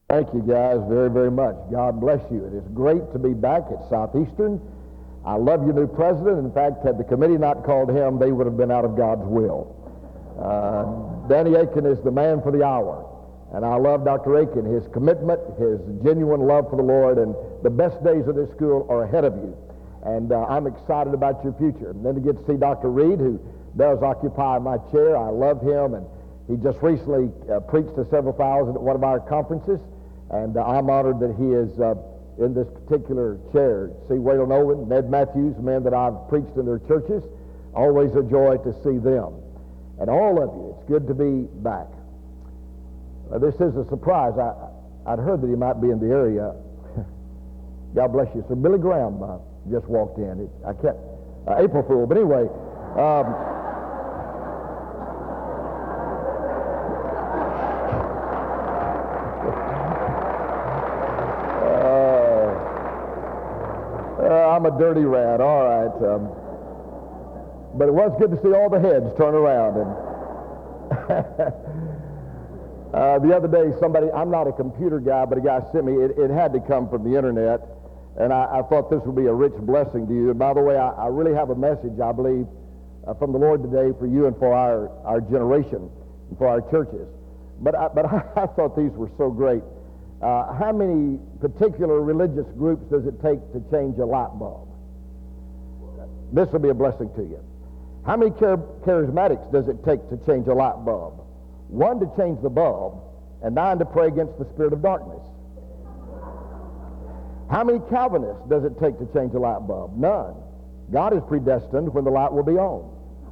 Thank you guys very, very much. God bless you. It is great to be back at Southeastern. I love your new president. In fact, had the committee not called him, they would have been out of God's will. Danny Aiken is the man for the hour. And I love Dr. Aiken, his commitment, his genuine love for the Lord, and the best days of this school are ahead of you. And I'm excited about your future. And then to get to see Dr. Reed, who does occupy my chair. I love him, and he just recently preached to several thousand at one of our conferences. And I'm honored that he is in this particular chair. See Waylon Owen, Ned Matthews, men that I've preached in their churches. Always a joy to see them. And all of you, it's good to be back. This is a surprise. I'd heard that he might be in the area. God bless you. So Billy Graham just walked in. I can't, April Fool. But anyway, I'm a dirty rat, all right. But it was good to see all the heads turn around. And the other day, I'm not a computer guy, but a guy sent me, it had to come from the internet, and I thought this would be a rich blessing to you. And by the way, I really have a message, I believe, from the Lord today for you and for our generation and for our churches. But I thought these were so great. How many particular religious groups does it take to change a light bulb? This will be a blessing to you. How many charismatics does it take to change a light bulb? 1 to change the bulb, and 9 to pray against the spirit of darkness. How many Calvinists does it take to change a light bulb? None. God is predestined when the light will be on.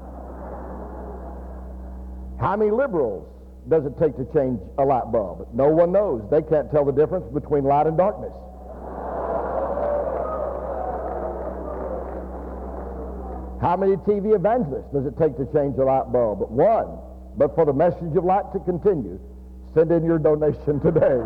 How many liberals does it take to change a light bulb? No one knows. They can't tell the difference between light and darkness. How many TV evangelists does it take to change a light bulb? 1. But for the message of light to continue, send in your donation today.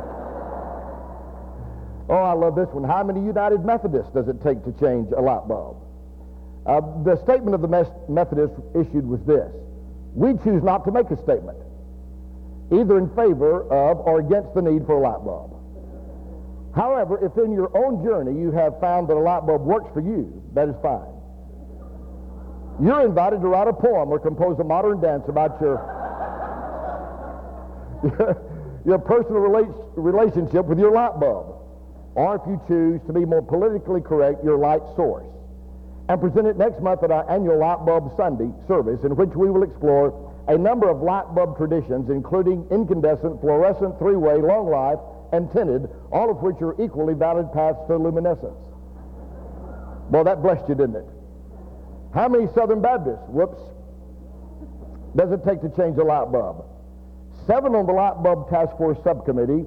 Oh, I love this one. How many United Methodists does it take to change a light bulb? The statement of the Methodists issued was this: we choose not to make a statement, either in favor of or against the need for a light bulb. However, if in your own journey you have found that a light bulb works for you, that is fine. You're invited to write a poem or compose a modern dance about your personal relationship with your light bulb, or if you choose to be more politically correct, your light source, and present it next month at our annual Light Bulb Sunday service, in which we will explore a number of light bulb traditions, including incandescent, fluorescent, three-way, long life, and tinted, all of which are equally valid paths to luminescence. Well, that blessed you, didn't it? How many Southern Baptists, does it take to change a light bulb? 7 on the Light Bulb Task Force Subcommittee,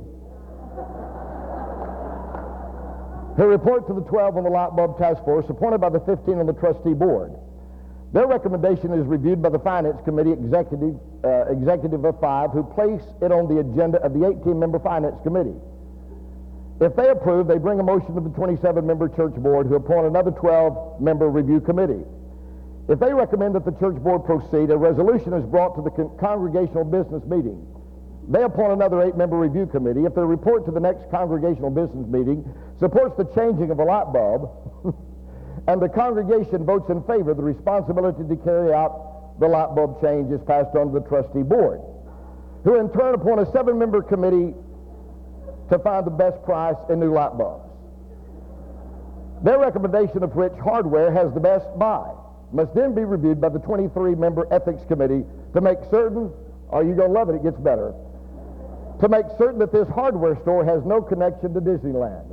who report to the 12 on the Light Bulb Task Force, appointed by the 15 on the Trustee Board. Their recommendation is reviewed by the Finance Committee executive of 5, who place it on the agenda of the 18-member Finance Committee. If they approve, they bring a motion to the 27-member Church Board, who appoint another 12-member review committee. If they recommend that the Church Board proceed, a resolution is brought to the Congregational Business Meeting. They appoint another 8-member review committee. If their report to the next Congregational Business Meeting supports the changing of a light bulb, and the congregation votes in favor, the responsibility to carry out the light bulb change is passed on to the Trustee Board, who in turn appoint a 7-member committee to find the best price in new light bulbs. Their recommendation of which hardware has the best buy must then be reviewed by the 23-member Ethics Committee to make certain, you're going to love it, it gets better, to make certain that this hardware store has no connection to Disneyland.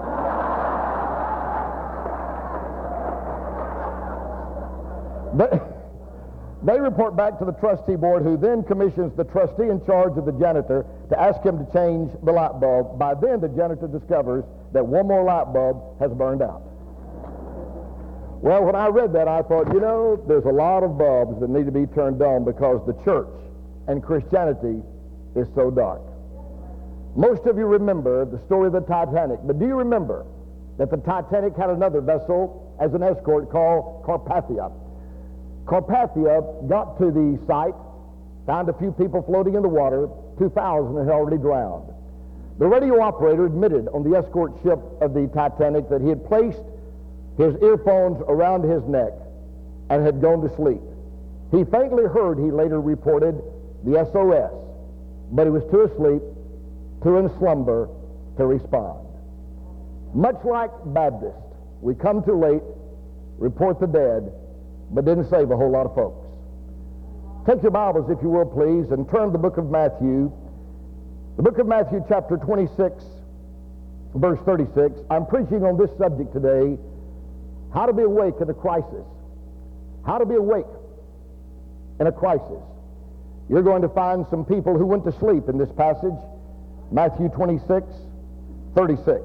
They report back to the Trustee Board, who then commissions the trustee in charge of the janitor to ask him to change the light bulb. By then, the janitor discovers that one more light bulb has burned out. Well, when I read that, I thought, there's a lot of bulbs that need to be turned on because the church and Christianity is so dark. Most of you remember the story of the Titanic, but do you remember that the Titanic had another vessel as an escort called Carpathia? Carpathia got to the site, found a few people floating in the water, 2,000 had already drowned. The radio operator admitted on the escort ship of the Titanic that he had placed his earphones around his neck and had gone to sleep. He faintly heard, he later reported, the SOS, but he was too asleep, too in slumber to respond. Much like Baptists, we come too late, report the dead, but didn't save a whole lot of folks. Take your Bibles, if you will, please, and turn to the book of Matthew. The book of Matthew, chapter 26, verse 36. I'm preaching on this subject today, how to be awake in a crisis. How to be awake in a crisis. You're going to find some people who went to sleep in this passage, Matthew 26, 36.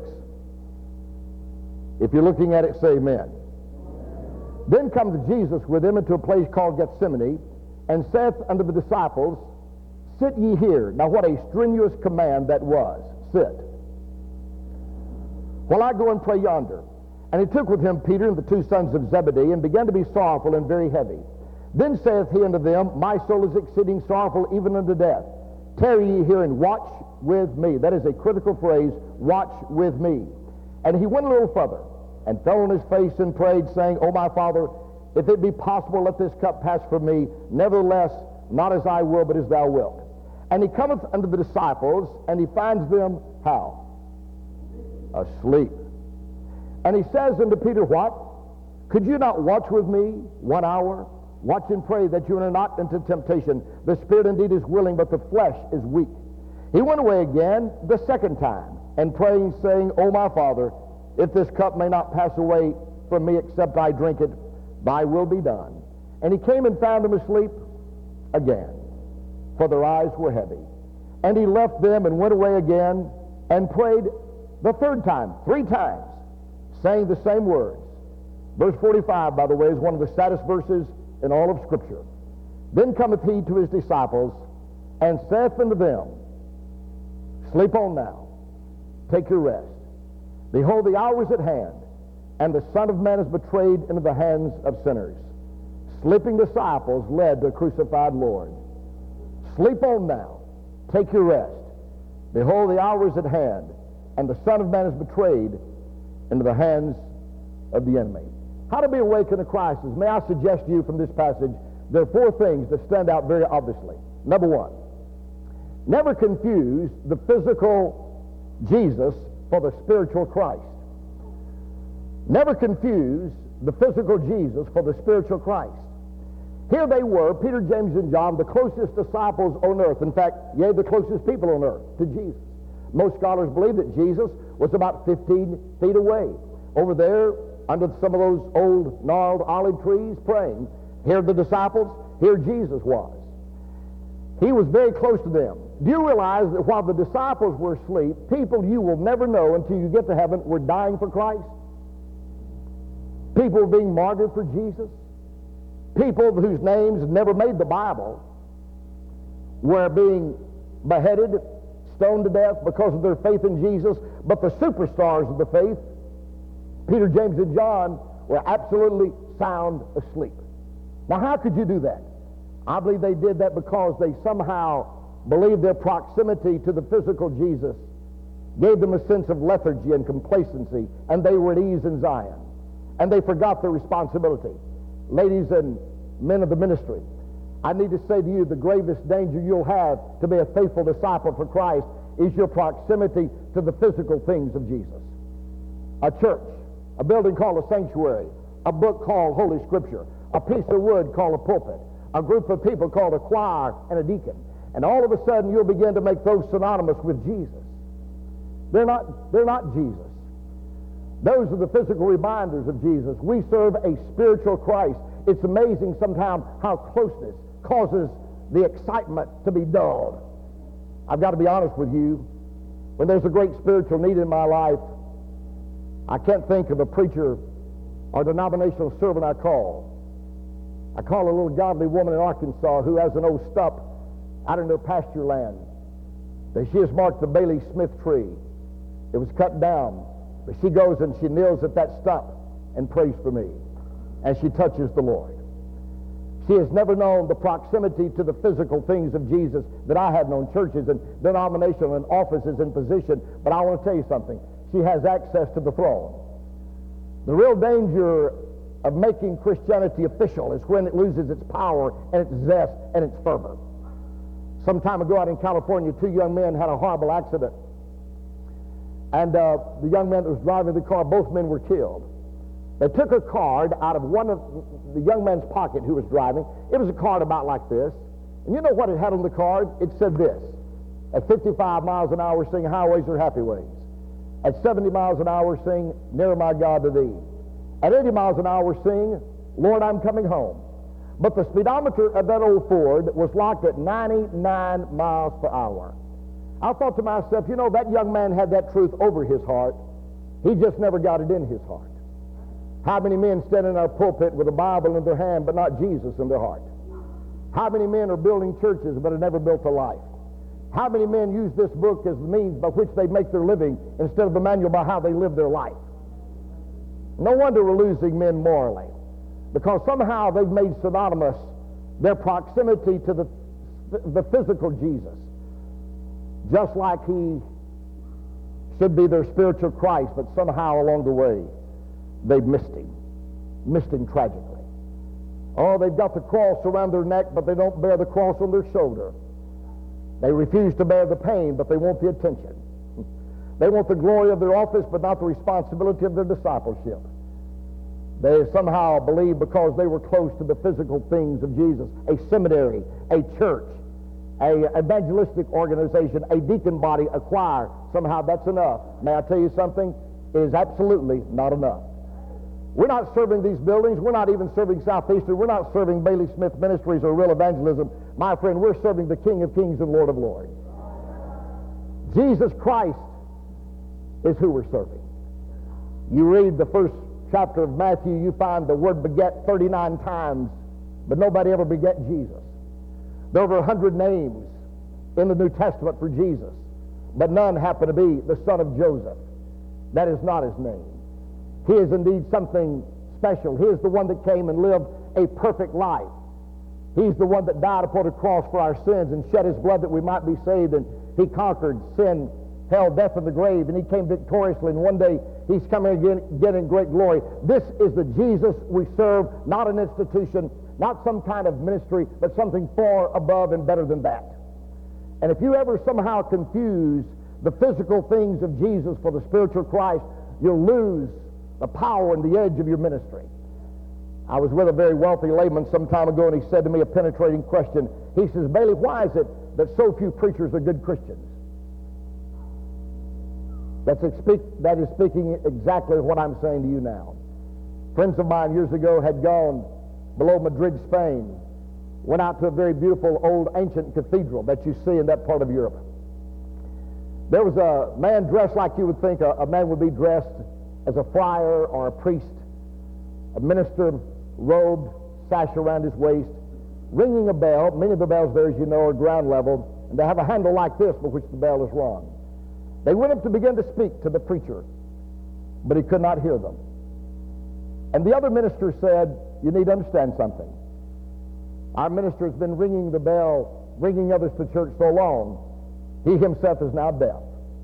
If you're looking at it, say amen. Then comes Jesus with them into a place called Gethsemane, and saith unto the disciples, Sit ye here. Now what a strenuous command that was. Sit. While I go and pray yonder. And he took with him Peter and the two sons of Zebedee, and began to be sorrowful and very heavy. Then saith he unto them, My soul is exceeding sorrowful even unto death. Tarry ye here and watch with me. That is a critical phrase, watch with me. And he went a little further, and fell on his face and prayed, saying, O my Father, if it be possible, let this cup pass from me. Nevertheless, not as I will, but as thou wilt. And he cometh unto the disciples, and he finds them, how? Asleep. And he says unto Peter, What? Could you not watch with me 1 hour? Watch and pray that you enter not into temptation. The spirit indeed is willing, but the flesh is weak. He went away again the second time, and praying, saying, O my Father, if this cup may not pass away from me except I drink it, thy will be done. And he came and found them asleep again, for their eyes were heavy. And he left them and went away again, and prayed the third time, 3 times, saying the same words. Verse 45, by the way, is one of the saddest verses in all of Scripture. Then cometh he to his disciples, and saith unto them, Sleep on now, take your rest. Behold, the hour is at hand, and the Son of Man is betrayed into the hands of sinners. Sleeping disciples led the crucified Lord. Sleep on now, take your rest. Behold, the hour is at hand, and the Son of Man is betrayed into the hands of the enemy. How to be awake in a crisis? May I suggest to you from this passage, there are 4 things that stand out very obviously. Number 1, never confuse the physical Jesus for the spiritual Christ. Never confuse the physical Jesus for the spiritual Christ. Here they were, Peter, James, and John, the closest disciples on earth. In fact, yea, the closest people on earth to Jesus. Most scholars believe that Jesus was about 15 feet away, over there under some of those old gnarled olive trees praying. Here the disciples, here Jesus was. He was very close to them. Do you realize that while the disciples were asleep, people you will never know until you get to heaven were dying for Christ? People were being martyred for Jesus. People whose names never made the Bible were being beheaded, stoned to death because of their faith in Jesus. But the superstars of the faith, Peter, James, and John, were absolutely sound asleep. Now, how could you do that? I believe they did that because they somehow believed their proximity to the physical Jesus gave them a sense of lethargy and complacency, and they were at ease in Zion. And they forgot their responsibility. Ladies and men of the ministry, I need to say to you, the gravest danger you'll have to be a faithful disciple for Christ is your proximity to the physical things of Jesus. A church, a building called a sanctuary, a book called Holy Scripture, a piece of wood called a pulpit, a group of people called a choir and a deacon. And all of a sudden you'll begin to make those synonymous with Jesus. They're not Jesus. Those are the physical reminders of Jesus. We serve a spiritual Christ. It's amazing sometimes how closeness causes the excitement to be dulled. I've got to be honest with you. When there's a great spiritual need in my life, I can't think of a preacher or denominational servant I call. I call a little godly woman in Arkansas who has an old stump out in her pasture land that she has marked the Bailey Smith tree. It was cut down, but she goes and she kneels at that stump and prays for me, and she touches the Lord. She has never known the proximity to the physical things of Jesus that I have known, churches and denominational and offices and position. But I want to tell you something. She has access to the throne. The real danger of making Christianity official is when it loses its power and its zest and its fervor. Some time ago out in California, two young men had a horrible accident. And the young man that was driving the car, both men were killed. They took a card out of one of the young man's pocket who was driving. It was a card about like this. And you know what it had on the card? It said this: at 55 miles an hour, sing highways are happy ways. At 70 miles an hour, sing nearer my God to thee. At 80 miles an hour, sing Lord, I'm coming home. But the speedometer of that old Ford was locked at 99 miles per hour. I thought to myself, you know, that young man had that truth over his heart. He just never got it in his heart. How many men stand in our pulpit with a Bible in their hand but not Jesus in their heart? How many men are building churches but have never built a life? How many men use this book as the means by which they make their living instead of the manual by how they live their life? No wonder we're losing men morally, because somehow they've made synonymous their proximity to the physical Jesus, just like he should be their spiritual Christ, but somehow along the way they've missed him tragically. Oh, they've got the cross around their neck, but they don't bear the cross on their shoulder. They refuse to bear the pain, but they want the attention. They want the glory of their office, but not the responsibility of their discipleship. They somehow believe because they were close to the physical things of Jesus, a seminary, a church, a evangelistic organization, a deacon body, a choir, somehow that's enough. May I tell you something? It is absolutely not enough. We're not serving these buildings. We're not even serving Southeastern. We're not serving Bailey Smith Ministries or Real Evangelism. My friend, we're serving the King of Kings and Lord of Lords. Jesus Christ is who we're serving. You read the first chapter of Matthew, you find the word beget 39 times, but nobody ever beget Jesus. There are over 100 names in the New Testament for Jesus, but none happen to be the son of Joseph. That is not his name. He is indeed something special. He is the one that came and lived a perfect life. He's the one that died upon a cross for our sins and shed his blood that we might be saved, and he conquered sin, hell, death, and the grave, and he came victoriously, and one day he's coming again in great glory. This is the Jesus we serve, not an institution, not some kind of ministry, but something far above and better than that. And if you ever somehow confuse the physical things of Jesus for the spiritual Christ, you'll lose the power and the edge of your ministry. I was with a very wealthy layman some time ago, and he said to me a penetrating question. He says, Bailey, why is it that so few preachers are good Christians? That is speaking exactly what I'm saying to you now. Friends of mine years ago had gone below Madrid, Spain, went out to a very beautiful old ancient cathedral that you see in that part of Europe. There was a man dressed like you would think a man would be dressed, as a friar or a priest, a minister, robed, sash around his waist, ringing a bell. Many of the bells there, as you know, are ground level, and they have a handle like this by which the bell is rung. They went up to begin to speak to the preacher, but he could not hear them. And the other minister said, you need to understand something. Our minister has been ringing the bell, ringing others to church so long, he himself is now deaf.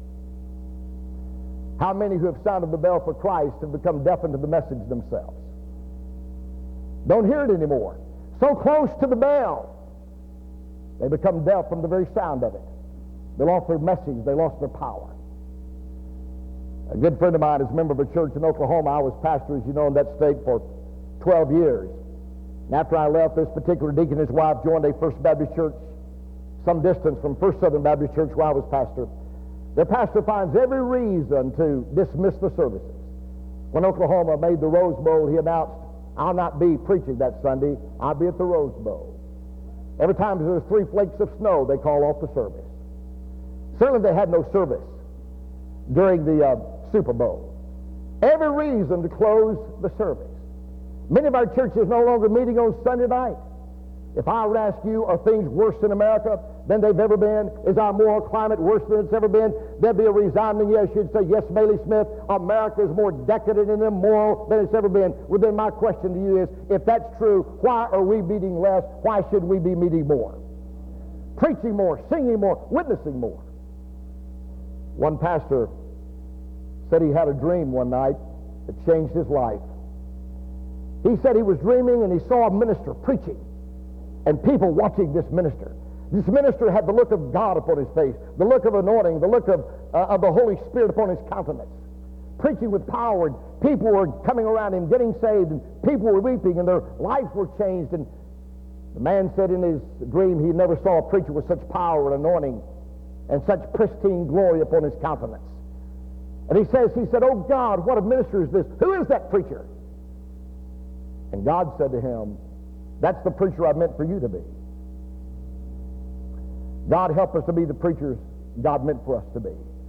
How many who have sounded the bell for Christ have become deafened to the message themselves? Don't hear it anymore. So close to the bell, they become deaf from the very sound of it. They lost their message. They lost their power. A good friend of mine is a member of a church in Oklahoma. I was pastor, as you know, in that state for 12 years. And after I left, this particular deacon and his wife joined a First Baptist church some distance from First Southern Baptist Church where I was pastor. Their pastor finds every reason to dismiss the services. When Oklahoma made the Rose Bowl, he announced, I'll not be preaching that Sunday. I'll be at the Rose Bowl. Every time there's 3 flakes of snow, they call off the service. Certainly they had no service during the Super Bowl. Every reason to close the service. Many of our churches no longer meeting on Sunday night. If I were to ask you, are things worse in America? than they've ever been? Is our moral climate worse than it's ever been? There'd be a resounding yes. You'd say, yes, Bailey Smith, America is more decadent and immoral than it's ever been. Well, then my question to you is, if that's true, why are we meeting less? Why should we be meeting more? Preaching more, singing more, witnessing more. One pastor said he had a dream one night that changed his life. He said he was dreaming and he saw a minister preaching and people watching this minister. This minister had the look of God upon his face, the look of anointing, the look of the Holy Spirit upon his countenance, preaching with power, and people were coming around him getting saved, and people were weeping and their lives were changed. And the man said in his dream he never saw a preacher with such power and anointing and such pristine glory upon his countenance. And he said, oh God, what a minister is this? Who is that preacher? And God said to him, that's the preacher I meant for you to be. God help us to be the preachers God meant for us to be.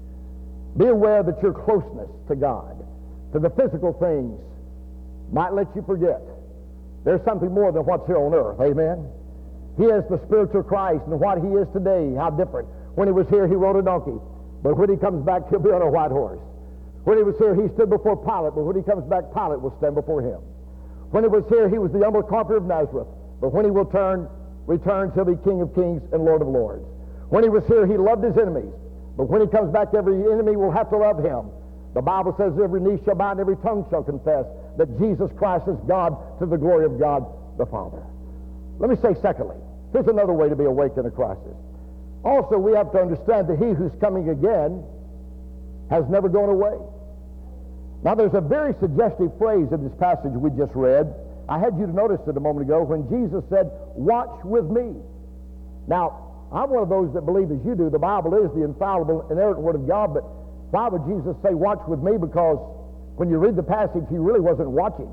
Be aware that your closeness to God, to the physical things, might let you forget there's something more than what's here on earth. Amen? He is the spiritual Christ, and what he is today, how different. When he was here, he rode a donkey. But when he comes back, he'll be on a white horse. When he was here, he stood before Pilate. But when he comes back, Pilate will stand before him. When he was here, he was the humble carpenter of Nazareth. But when he will returns, he'll be King of Kings and Lord of Lords. When he was here, he loved his enemies. But when he comes back, every enemy will have to love him. The Bible says every knee shall bow and every tongue shall confess that Jesus Christ is God, to the glory of God the Father. Let me say secondly, here's another way to be awake in a crisis. Also, we have to understand that he who's coming again has never gone away. Now, there's a very suggestive phrase in this passage we just read. I had you to notice it a moment ago when Jesus said, watch with me. Now, I'm one of those that believe as you do, the Bible is the infallible, inerrant Word of God, but why would Jesus say, watch with me? Because when you read the passage, he really wasn't watching.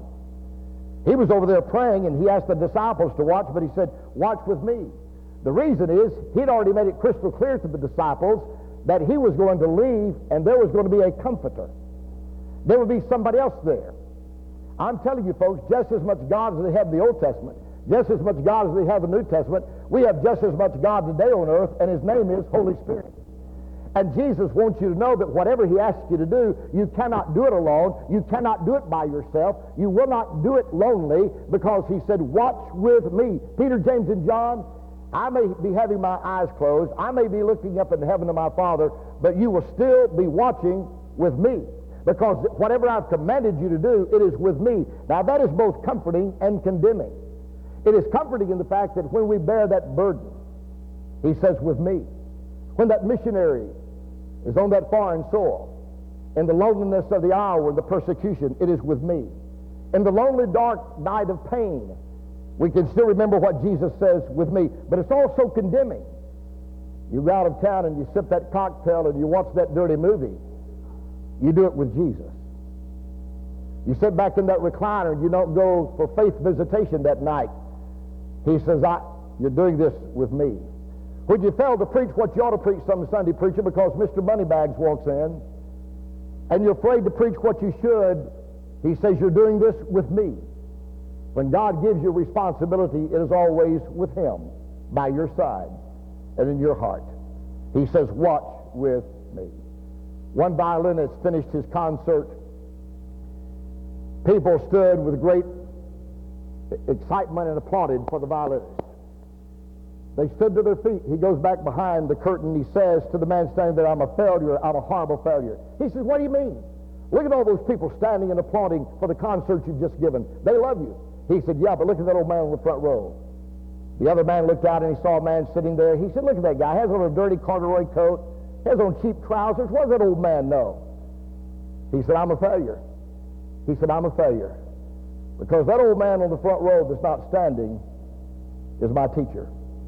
He was over there praying, and he asked the disciples to watch, but he said, watch with me. The reason is, he'd already made it crystal clear to the disciples that he was going to leave, and there was going to be a comforter. There would be somebody else there. I'm telling you, folks, just as much God as they have in the Old Testament, just as much God as they have in the New Testament, we have just as much God today on earth, and his name is Holy Spirit. And Jesus wants you to know that whatever he asks you to do, you cannot do it alone. You cannot do it by yourself. You will not do it lonely, because he said, watch with me. Peter, James, and John, I may be having my eyes closed. I may be looking up into heaven to my Father, but you will still be watching with me. Because whatever I've commanded you to do, it is with me. Now that is both comforting and condemning. It is comforting in the fact that when we bear that burden, he says, with me. When that missionary is on that foreign soil, in the loneliness of the hour and the persecution, it is with me. In the lonely, dark night of pain, we can still remember what Jesus says, with me. But it's also condemning. You go out of town and you sip that cocktail and you watch that dirty movie. You do it with Jesus. You sit back in that recliner and you don't go for faith visitation that night. He says, you're doing this with me. When you fail to preach what you ought to preach some Sunday, preacher, because Mr. Moneybags walks in, and you're afraid to preach what you should, he says, you're doing this with me. When God gives you responsibility, it is always with him, by your side, and in your heart. He says, watch with me. One violinist finished his concert. People stood with great excitement and applauded for the violinist. They stood to their feet. He goes back behind the curtain. He says to the man standing there, I'm a failure. I'm a horrible failure. He says, what do you mean? Look at all those people standing and applauding for the concert you've just given. They love you. He said, yeah, but look at that old man on the front row. The other man looked out and he saw a man sitting there. He said, look at that guy. He has on a dirty corduroy coat. He has on cheap trousers. What does that old man know? He said, I'm a failure. He said, I'm a failure. Because that old man on the front row that's not standing is my teacher.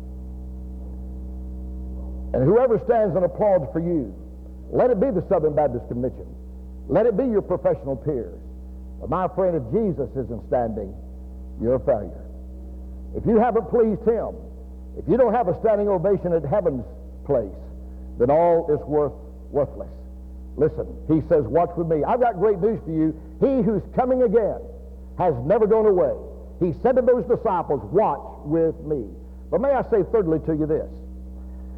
And whoever stands and applauds for you, let it be the Southern Baptist Convention. Let it be your professional peers. But my friend, if Jesus isn't standing, you're a failure. If you haven't pleased him, if you don't have a standing ovation at heaven's place, then all is worthless. Listen, he says, watch with me. I've got great news for you. He who's coming again has never gone away. He said to those disciples, watch with me. But may I say thirdly to you this.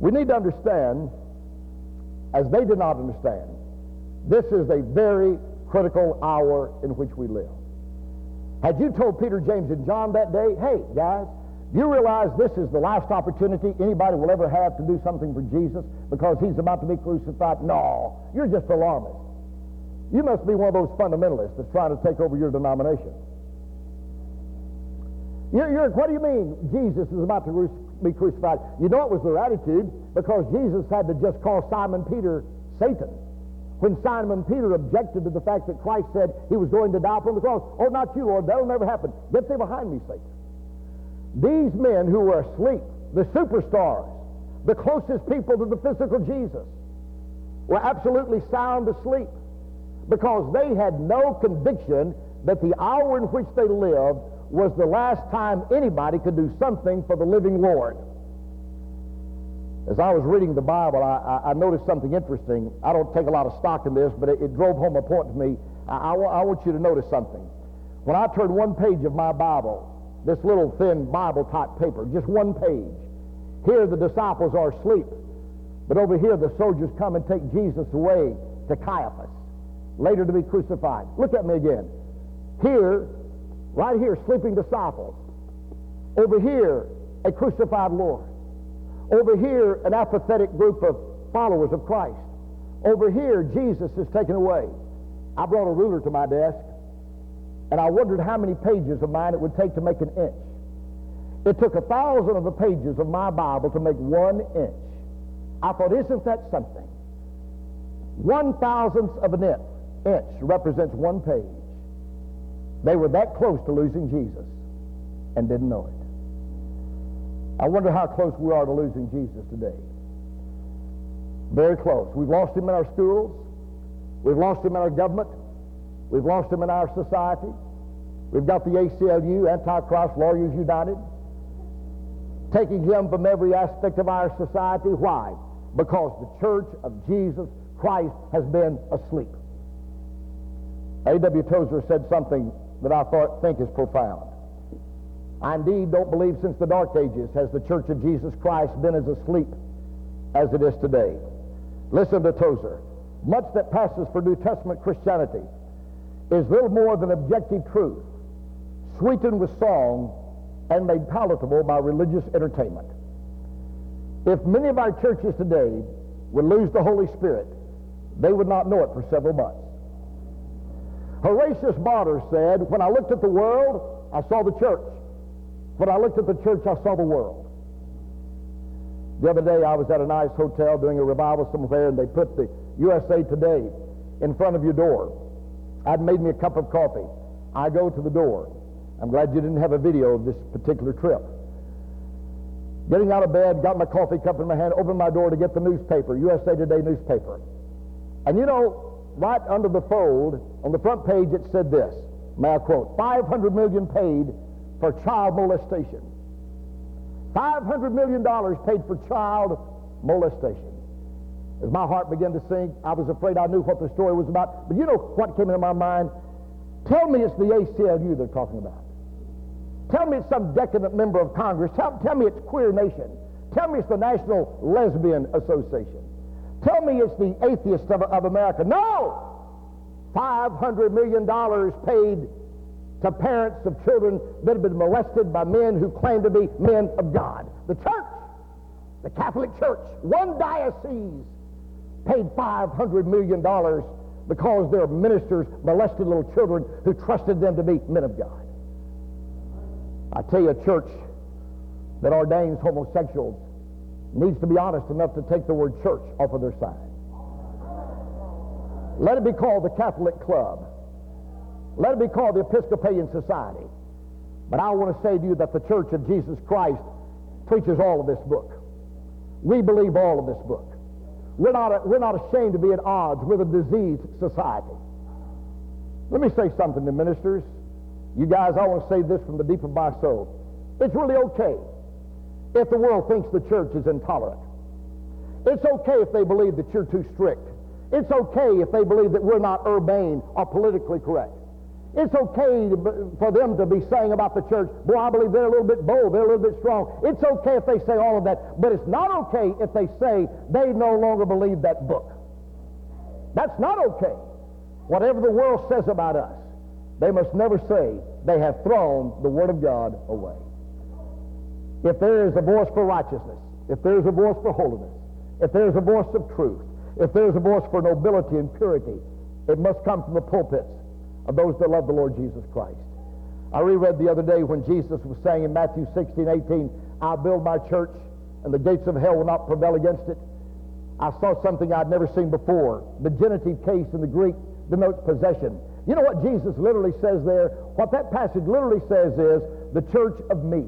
We need to understand, as they did not understand, this is a very critical hour in which we live. Had you told Peter, James, and John that day, hey, guys, you realize this is the last opportunity anybody will ever have to do something for Jesus because he's about to be crucified? No, you're just alarmist. You must be one of those fundamentalists that's trying to take over your denomination. What do you mean Jesus is about to be crucified? You know it was their attitude because Jesus had to just call Simon Peter Satan. When Simon Peter objected to the fact that Christ said he was going to die upon the cross, oh, not you, Lord, that'll never happen. Get thee behind me, Satan. These men who were asleep, the superstars, the closest people to the physical Jesus, were absolutely sound asleep because they had no conviction that the hour in which they lived was the last time anybody could do something for the living Lord. As I was reading the Bible, I noticed something interesting. I don't take a lot of stock in this, but it drove home a point to me. I want you to notice something. When I turned one page of my Bible, this little thin Bible-type paper, just one page, here the disciples are asleep, but over here the soldiers come and take Jesus away to Caiaphas, later to be crucified. Look at me again. Here, right here, sleeping disciples. Over here, a crucified Lord. Over here, an apathetic group of followers of Christ. Over here, Jesus is taken away. I brought a ruler to my desk, and I wondered how many pages of mine it would take to make an inch. It took 1,000 of the pages of my Bible to make 1 inch. I thought, isn't that something? 1,000th of an inch represents 1 page. They were that close to losing Jesus and didn't know it. I wonder how close we are to losing Jesus today. Very close. We've lost him in our schools. We've lost him in our government. We've lost him in our society. We've got the ACLU, Antichrist Lawyers United, taking him from every aspect of our society. Why? Because the church of Jesus Christ has been asleep. A.W. Tozer said something that I think is profound. I indeed don't believe since the Dark Ages has the church of Jesus Christ been as asleep as it is today. Listen to Tozer. Much that passes for New Testament Christianity is little more than objective truth, sweetened with song and made palatable by religious entertainment. If many of our churches today would lose the Holy Spirit, they would not know it for several months. Horatius Bonar said, when I looked at the world, I saw the church. When I looked at the church, I saw the world. The other day, I was at a nice hotel doing a revival somewhere, and they put the USA Today in front of your door. I'd made me a cup of coffee. I go to the door. I'm glad you didn't have a video of this particular trip. Getting out of bed, got my coffee cup in my hand, opened my door to get the newspaper, USA Today newspaper. And you know, right under the fold, on the front page, it said this, may I quote, 500 million paid for child molestation. $500 million paid for child molestation. As my heart began to sink, I was afraid I knew what the story was about. But you know what came into my mind? Tell me it's the ACLU they're talking about. Tell me it's some decadent member of Congress. Tell me it's Queer Nation. Tell me it's the National Lesbian Association. Tell me it's the Atheists of America. No! $500 million paid to parents of children that have been molested by men who claim to be men of God. The church, the Catholic Church, one diocese paid $500 million because their ministers molested little children who trusted them to be men of God. I tell you, a church that ordains homosexuals needs to be honest enough to take the word church off of their sign. Let it be called the Catholic Club. Let it be called the Episcopalian Society. But I want to say to you that the Church of Jesus Christ preaches all of this book. We believe all of this book. We're not ashamed to be at odds with a diseased society. Let me say something to ministers. You guys, I want to say this from the deep of my soul. It's really okay if the world thinks the church is intolerant. It's okay if they believe that you're too strict. It's okay if they believe that we're not urbane or politically correct. It's okay for them to be saying about the church, boy, I believe they're a little bit bold, they're a little bit strong. It's okay if they say all of that, but it's not okay if they say they no longer believe that book. That's not okay. Whatever the world says about us, they must never say they have thrown the Word of God away. If there is a voice for righteousness, if there is a voice for holiness, if there is a voice of truth, if there is a voice for nobility and purity, it must come from the pulpits of those that love the Lord Jesus Christ. I reread the other day when Jesus was saying in Matthew 16:18, I'll build my church and the gates of hell will not prevail against it. I saw something I'd never seen before. The genitive case in the Greek denotes possession. You know what Jesus literally says there? What that passage literally says is, the church of me.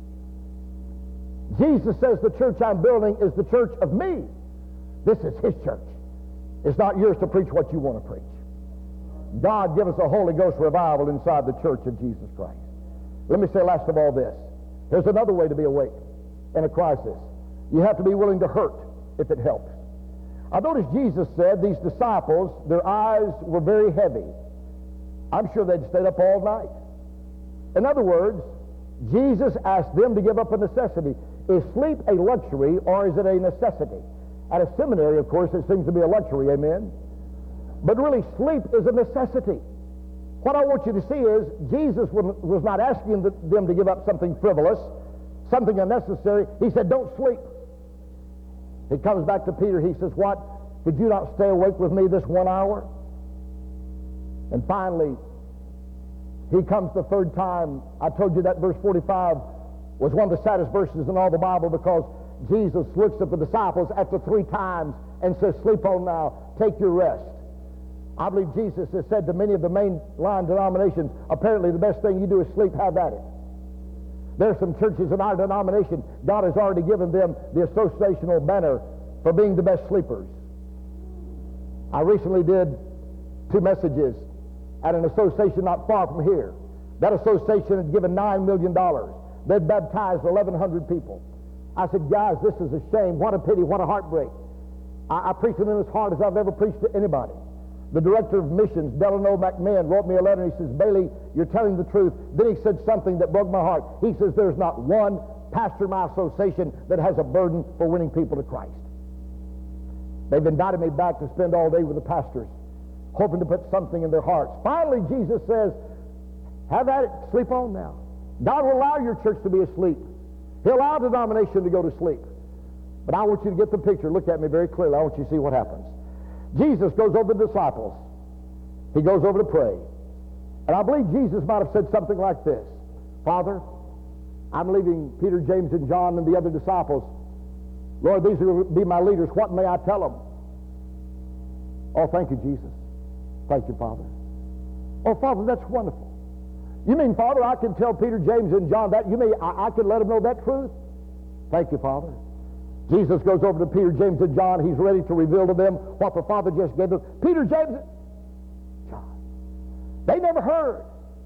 Jesus says the church I'm building is the church of me. This is His church. It's not yours to preach what you want to preach. God give us a Holy Ghost revival inside the church of Jesus Christ. Let me say last of all this. Here's another way to be awake in a crisis. You have to be willing to hurt if it helps. I noticed Jesus said these disciples, their eyes were very heavy. I'm sure they'd stayed up all night. In other words, Jesus asked them to give up a necessity. Is sleep a luxury or is it a necessity? At a seminary, of course, it seems to be a luxury, amen? But really, sleep is a necessity. What I want you to see is Jesus was not asking them to give up something frivolous, something unnecessary. He said, don't sleep. He comes back to Peter. He says, what? Could you not stay awake with me this 1 hour? And finally, he comes the third time. I told you that verse 45 was one of the saddest verses in all the Bible, because Jesus looks at the disciples after 3 times and says, sleep on now, take your rest. I believe Jesus has said to many of the mainline denominations, apparently the best thing you do is sleep, have at it. There are some churches in our denomination, God has already given them the associational banner for being the best sleepers. I recently did 2 messages at an association not far from here. That association had given $9 million. They'd baptized 1,100 people. I said, guys, this is a shame. What a pity. What a heartbreak. I preached to them as hard as I've ever preached to anybody. The director of missions, Delano McMahon, wrote me a letter and he says, Bailey, you're telling the truth. Then he said something that broke my heart. He says, there's not one pastor in my association that has a burden for winning people to Christ. They've invited me back to spend all day with the pastors, hoping to put something in their hearts. Finally, Jesus says, have at it, sleep on now. God will allow your church to be asleep. He'll allow the denomination to go to sleep. But I want you to get the picture. Look at me very clearly. I want you to see what happens. Jesus goes over the disciples. He goes over to pray. And I believe Jesus might have said something like this. Father, I'm leaving Peter, James, and John and the other disciples. Lord, these will be my leaders. What may I tell them? Oh, thank you, Jesus. Thank you, Father. Oh, Father, that's wonderful. You mean, Father, I can tell Peter, James, and John that? You mean I can let them know that truth? Thank you, Father. Jesus goes over to Peter, James, and John. He's ready to reveal to them what the Father just gave them. Peter, James, and John. They never heard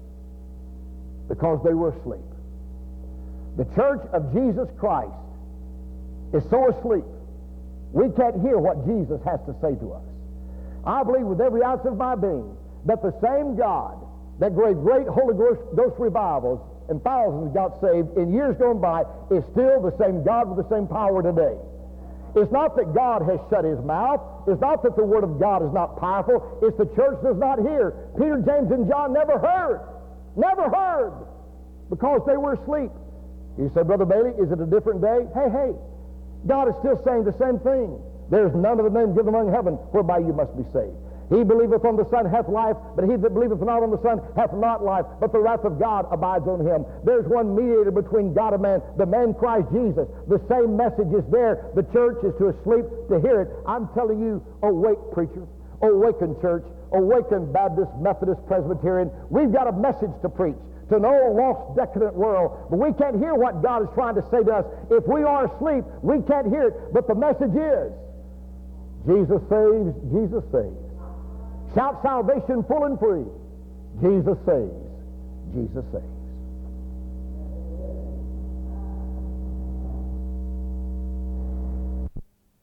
because they were asleep. The church of Jesus Christ is so asleep, we can't hear what Jesus has to say to us. I believe with every ounce of my being that the same God that gave great Holy Ghost revivals and thousands got saved in years gone by is still the same God with the same power today. It's not that God has shut His mouth. It's not that the Word of God is not powerful. It's the church does not hear. Peter, James, and John never heard. Never heard. Because they were asleep. You say, Brother Bailey, is it a different day? Hey, God is still saying the same thing. There's none of the name given among heaven whereby you must be saved. He believeth on the Son hath life, but he that believeth not on the Son hath not life, but the wrath of God abides on him. There's one mediator between God and man, the man Christ Jesus. The same message is there. The church is to asleep to hear it. I'm telling you, awake, preacher. Awaken, church. Awaken, Baptist, Methodist, Presbyterian. We've got a message to preach to an old, lost, decadent world, but we can't hear what God is trying to say to us. If we are asleep, we can't hear it, but the message is, Jesus saves, Jesus saves. Shout salvation full and free. Jesus saves, Jesus saves.